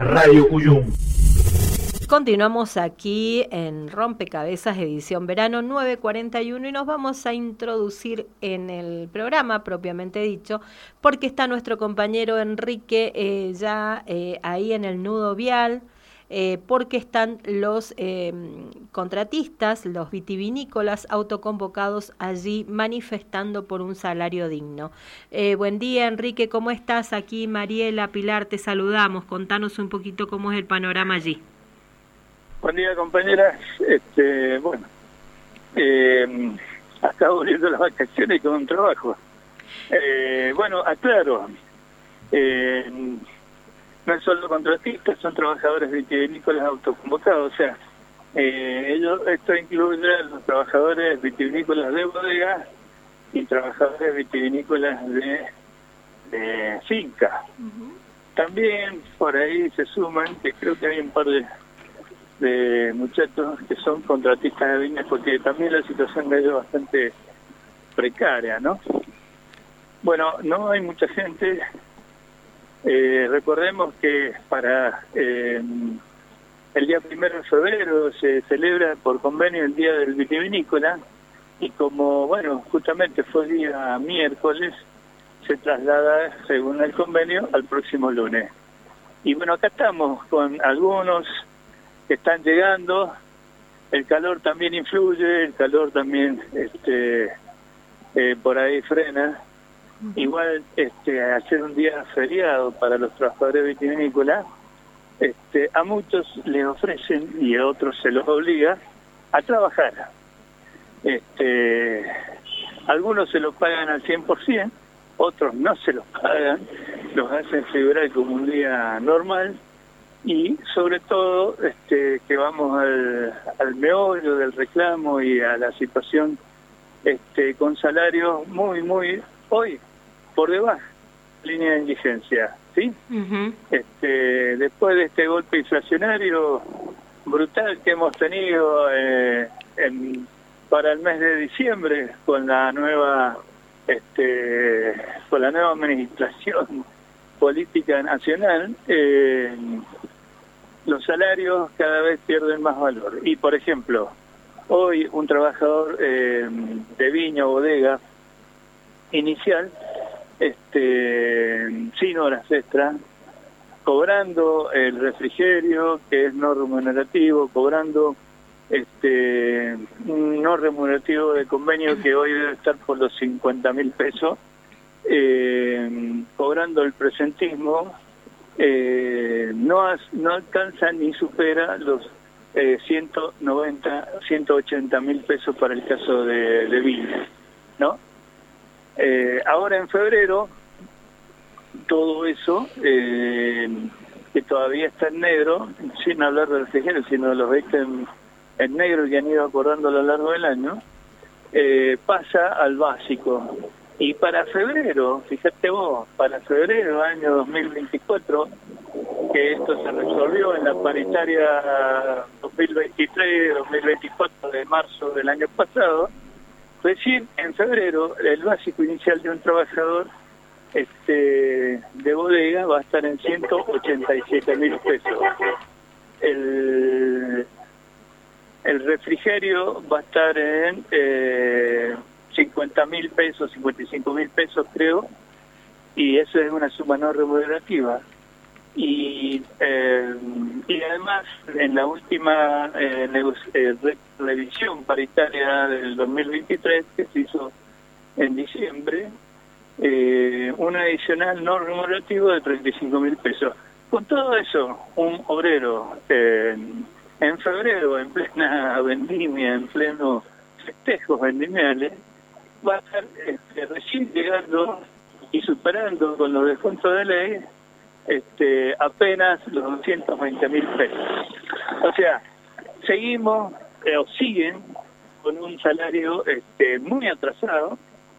Radio Cuyum. Continuamos aquí en Rompecabezas edición verano 941 y nos vamos a introducir en el programa propiamente dicho porque está nuestro compañero Enrique ya ahí en el nudo vial, porque están los contratistas, los vitivinícolas autoconvocados allí manifestando por un salario digno. Buen día, Enrique, ¿cómo estás? Aquí Mariela, Pilar, te saludamos. Contanos un poquito cómo es el panorama allí. Buen día, compañeras. Bueno, acabo volviendo las vacaciones con un trabajo. Bueno, aclaro, no es solo contratistas, son trabajadores vitivinícolas autoconvocados, o sea, esto incluye a los trabajadores vitivinícolas de bodega y trabajadores vitivinícolas de finca. También por ahí se suman, que creo que hay un par de muchachos que son contratistas de viñas, porque también la situación de ellos es bastante precaria, ¿no? Bueno, no hay mucha gente. Recordemos que para el día 1 de febrero se celebra por convenio el Día del Vitivinícola, y como, bueno, justamente fue el día miércoles, se traslada, según el convenio, al próximo lunes. Y bueno, acá estamos con algunos que están llegando. El calor también influye, el calor también por ahí frena. Igual hacer un día feriado para los trabajadores vitivinícolas, a muchos les ofrecen y a otros se los obliga a trabajar. Algunos se lo pagan al 100%, otros no se los pagan, los hacen figurar como un día normal. Y sobre todo que vamos al meollo del reclamo y a la situación con salarios muy hoy por debajo de la línea de indigencia, ¿sí? Después de este golpe inflacionario brutal que hemos tenido para el mes de diciembre con la nueva administración política nacional, los salarios cada vez pierden más valor. Y, por ejemplo, hoy un trabajador de viña o bodega inicial, sin horas extra, cobrando el refrigerio, que es no remunerativo, cobrando un no remunerativo de convenio que hoy debe estar por los 50.000 pesos, cobrando el presentismo, no alcanza ni supera los 180.000 pesos para el caso de viña, ¿no? Ahora en febrero, todo eso, que todavía está en negro, sin hablar del refrigerio, sino de los vehículos en negro que han ido acordando a lo largo del año, pasa al básico. Y para febrero, fíjate vos, para febrero año 2024, que esto se resolvió en la paritaria 2023-2024 de marzo del año pasado, recién en febrero el básico inicial de un trabajador de bodega va a estar en 187.000 pesos. El refrigerio va a estar en 50.000 pesos, 55.000 pesos creo, y eso es una suma no remunerativa. Y además en la última revisión paritaria del 2023 que se hizo en diciembre, un adicional no remunerativo de 35.000 pesos. Con todo eso, un obrero en febrero, en plena vendimia, en pleno festejos vendimiales, va a estar recién llegando y superando con los descuentos de ley apenas los 220.000 pesos. O sea, seguimos o siguen con un salario muy atrasado.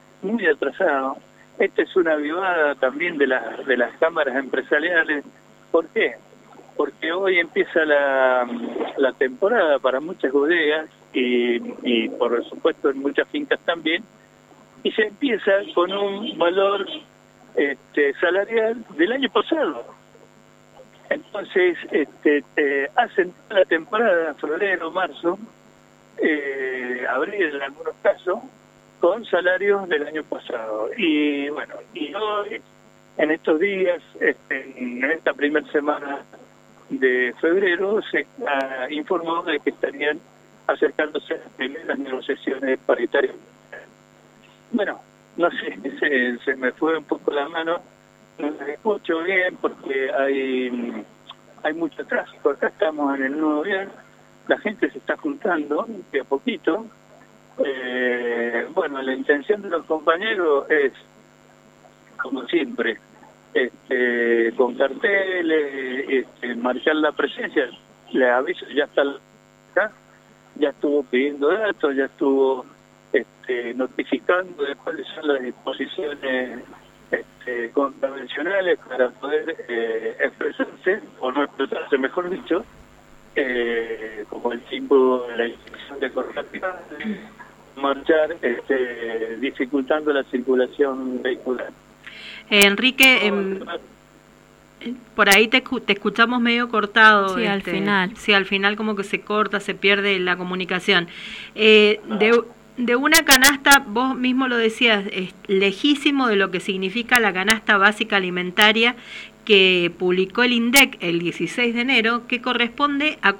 Esta es una avivada también de las cámaras empresariales. ¿Por qué? Porque hoy empieza la temporada para muchas bodegas y por supuesto en muchas fincas también, y se empieza con un valor salarial del año pasado. Entonces, hacen toda la temporada, febrero, marzo, abril en algunos casos, con salarios del año pasado. Y bueno, y hoy, en estos días, en esta primera semana de febrero, se informó de que estarían acercándose a las primeras negociaciones paritarias. Bueno, no sé, se me fue un poco la mano, no las escucho bien porque hay mucho tráfico. Acá estamos en el nuevo viernes, la gente se está juntando de a poquito. Bueno, la intención de los compañeros es, como siempre, con carteles, marcar la presencia. Les aviso, ya está acá, ya estuvo pidiendo datos, ya estuvo notificando de cuáles son las disposiciones convencionales para poder expresarse, o no expresarse, mejor dicho, como el tipo de la inspección de corporativas, marchar dificultando la circulación vehicular. Enrique, por ahí te escuchamos medio cortado. Sí, al final. Sí, al final como que se corta, se pierde la comunicación. De una canasta, vos mismo lo decías, es lejísimo de lo que significa la canasta básica alimentaria que publicó el INDEC el 16 de enero, que corresponde a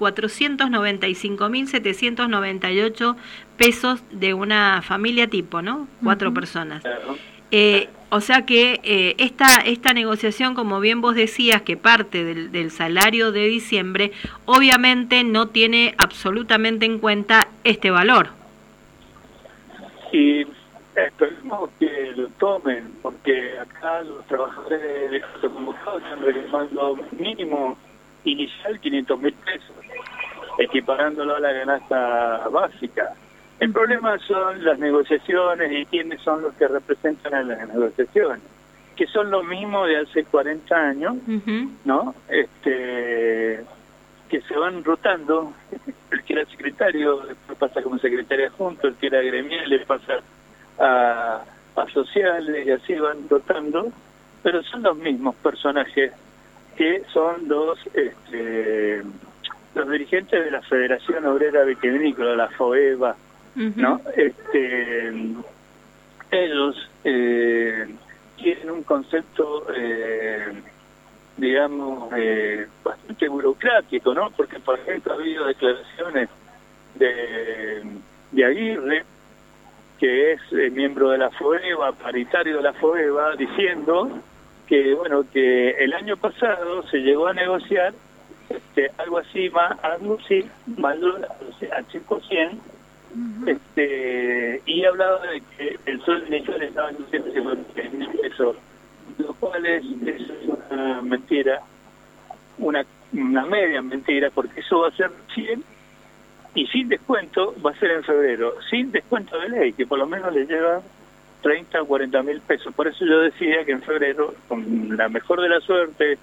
495.798 pesos de una familia tipo, ¿no? 4 personas. O sea que esta negociación, como bien vos decías, que parte del salario de diciembre, obviamente no tiene absolutamente en cuenta este valor. Y esperemos que lo tomen, porque acá los trabajadores de convocados están reclamando mínimo inicial 500.000 pesos, equiparándolo a la canasta básica. El problema son las negociaciones y quiénes son los que representan a las negociaciones, que son los mismos de hace 40 años, ¿no? Que se van rotando. El que era secretario después pasa como secretaria adjunto, el que era gremial le pasa a sociales, y así van rotando, pero son los mismos personajes que son los dirigentes de la Federación Obrera Vitivinícola, la FOEVA, ¿no? Ellos tienen un concepto digamos, bastante burocrático, ¿no? Porque, por ejemplo, ha habido declaraciones de Aguirre, que es miembro de la FOEVA, paritario de la FOEVA, diciendo que, bueno, que el año pasado se llegó a negociar algo así, más al 100%, y hablaba de que el sueldo inicial estaba en 250.000 pesos, lo cual es una mentira, una media mentira, porque eso va a ser 100 y sin descuento va a ser en febrero, sin descuento de ley, que por lo menos le lleva 30 o 40.000 pesos. Por eso yo decía que en febrero, con la mejor de la suerte,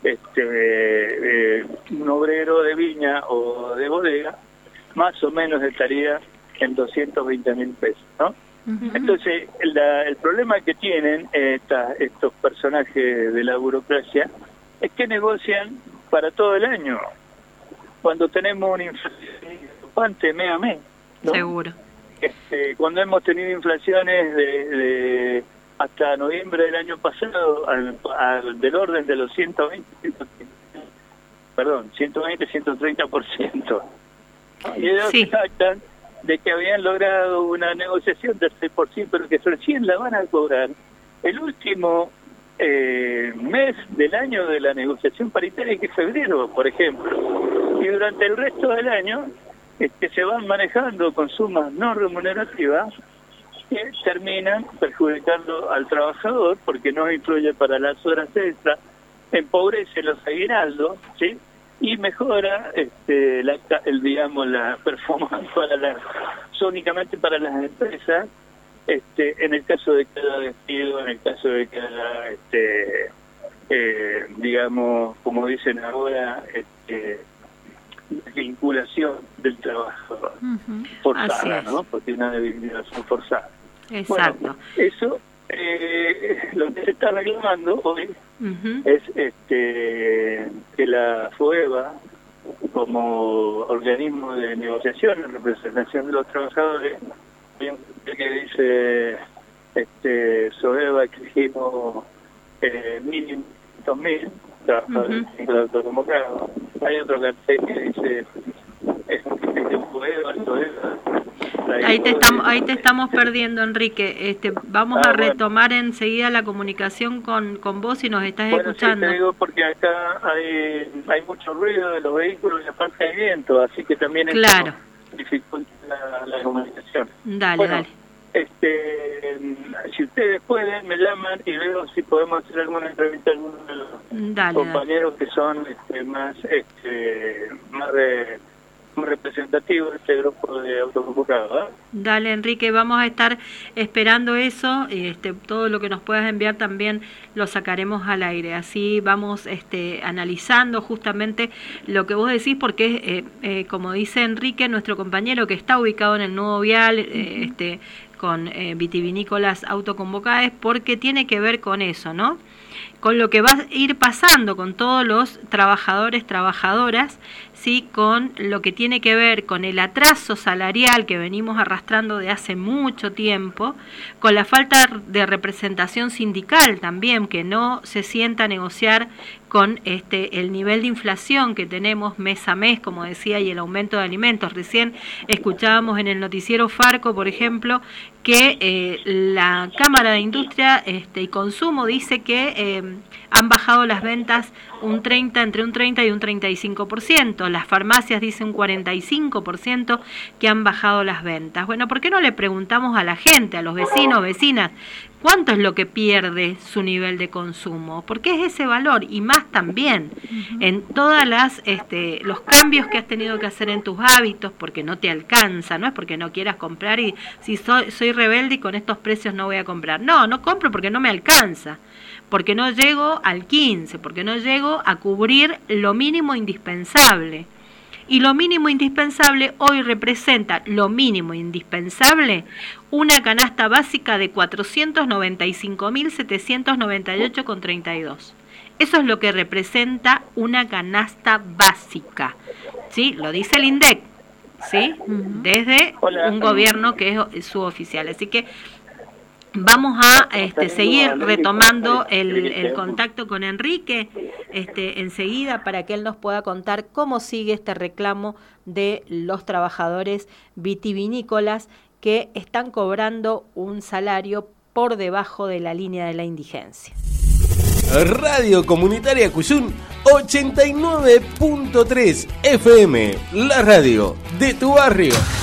un obrero de viña o de bodega, más o menos estaría en 220.000 pesos, ¿no? Entonces, el problema que tienen estos personajes de la burocracia es que negocian para todo el año, cuando tenemos una inflación galopante mes a mes, ¿no? Seguro. Cuando hemos tenido inflaciones de hasta noviembre del año pasado del orden de los 130%. Y ellos jactan de que habían logrado una negociación del 6%, pero que recién la van a cobrar el último mes del año de la negociación paritaria, que es febrero, por ejemplo. Y durante el resto del año se van manejando con sumas no remunerativas que terminan perjudicando al trabajador porque no influye para las horas extras, empobrece los aguinaldos, ¿sí? Y mejora la performance únicamente para las empresas, en el caso de que haya despido, en el caso de que haya como dicen ahora, vinculación del trabajador forzada, ¿no? Porque una vinculación forzada. Exacto. Bueno, eso Lo que se está reclamando hoy es que la FUEVA, como organismo de negociación en representación de los trabajadores, que dice SOEVA exigimos mínimo 2.000 trabajadores autoconvocados. Hay otro cartel que dice SOEVA. Ahí te estamos perdiendo, Enrique. Vamos a retomar enseguida la comunicación con vos si nos estás escuchando. Sí, te digo porque acá hay mucho ruido de los vehículos y aparte hay viento, así que también eso dificulta la comunicación. Dale. Si ustedes pueden, me llaman y veo si podemos hacer alguna entrevista a algunos de los compañeros que son más representativo de este grupo de autoconvocados. Dale, Enrique, vamos a estar esperando eso, todo lo que nos puedas enviar también lo sacaremos al aire, así vamos analizando justamente lo que vos decís, porque como dice Enrique, nuestro compañero que está ubicado en el Nudo Vial, con vitivinícolas autoconvocadas, porque tiene que ver con eso, ¿no? Con lo que va a ir pasando con todos los trabajadores, trabajadoras, ¿sí? Con lo que tiene que ver con el atraso salarial que venimos arrastrando de hace mucho tiempo, con la falta de representación sindical también, que no se sienta a negociar con el nivel de inflación que tenemos mes a mes, como decía, y el aumento de alimentos. Recién escuchábamos en el noticiero Farco, por ejemplo, que la Cámara de Industria y Consumo dice que han bajado las ventas entre un 30 y un 35%. Las farmacias dicen un 45% que han bajado las ventas. Bueno, ¿por qué no le preguntamos a la gente, a los vecinos, vecinas, cuánto es lo que pierde su nivel de consumo? Porque es ese valor, y más también en todas los cambios que has tenido que hacer en tus hábitos, porque no te alcanza, no es porque no quieras comprar y si soy rebelde y con estos precios no voy a comprar. No compro porque no me alcanza, porque no llego al 15, porque no llego a cubrir lo mínimo indispensable. Y lo mínimo indispensable hoy representa, lo mínimo indispensable, una canasta básica de 495.798,32. Eso es lo que representa una canasta básica, ¿sí? Lo dice el INDEC, ¿sí? Desde un gobierno que es suboficial. Así que vamos a seguir retomando el contacto con Enrique enseguida para que él nos pueda contar cómo sigue este reclamo de los trabajadores vitivinícolas que están cobrando un salario por debajo de la línea de la indigencia. Radio Comunitaria Cuyún 89.3 FM, la radio de tu barrio.